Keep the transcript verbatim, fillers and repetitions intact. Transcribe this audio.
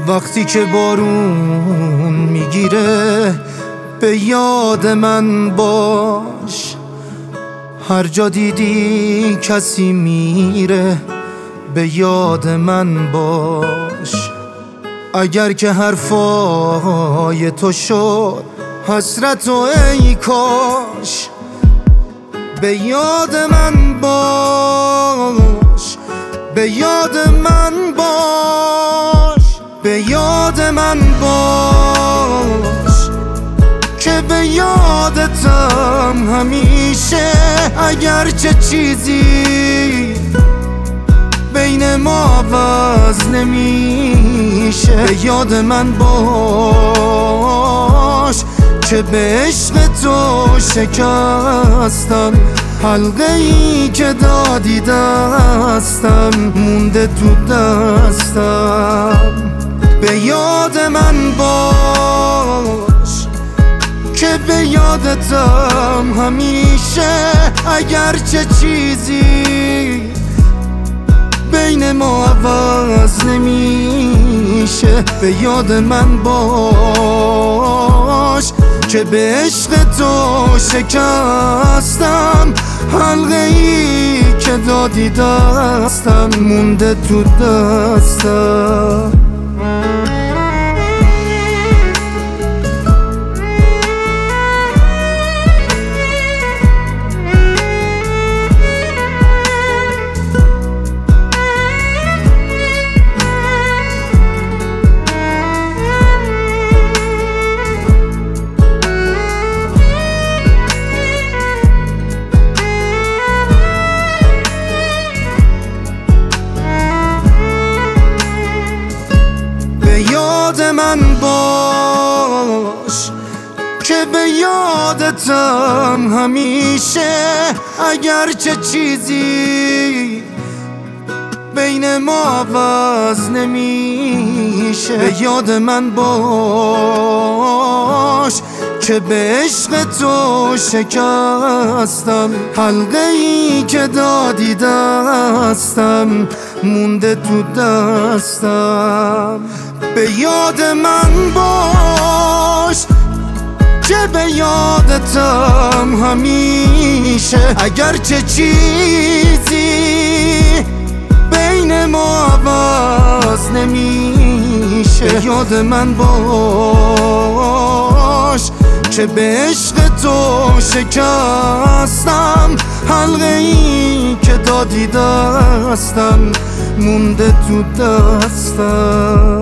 وقتی که بارون میگیره به یاد من باش، هر جا دیدی کسی میره به یاد من باش. اگر که حرفای تو شد حسرت و ای کاش، به یاد من باش، به یاد من باش، به یاد من باش که به یادتم همیشه. اگر چه چیزی بین ما عوض نمیشه، به یاد من باش که به عشق تو شکستم. حلقه ای که دادی دستم مونده تو دستم. به یاد من باش که به یادتم همیشه. اگر چه چیزی بین ما عوض نمیشه، به یاد من باش که به عشق تو شکستم. حلقه ای که دادی دستم مونده تو دستم. من باش که به یادتم همیشه. اگر چه چیزی بین ما عوض نمیشه، به یاد من باش که به عشق تو شکستم. حلقه ای که دادی دستم مونده تو دستم. به یاد من باش که به یادتم همیشه. اگر چه چیزی بین ما عوض نمیشه، به یاد من باش که به عشق تو شکستم. حلقه ای که دادی دستم مونده تو دستم.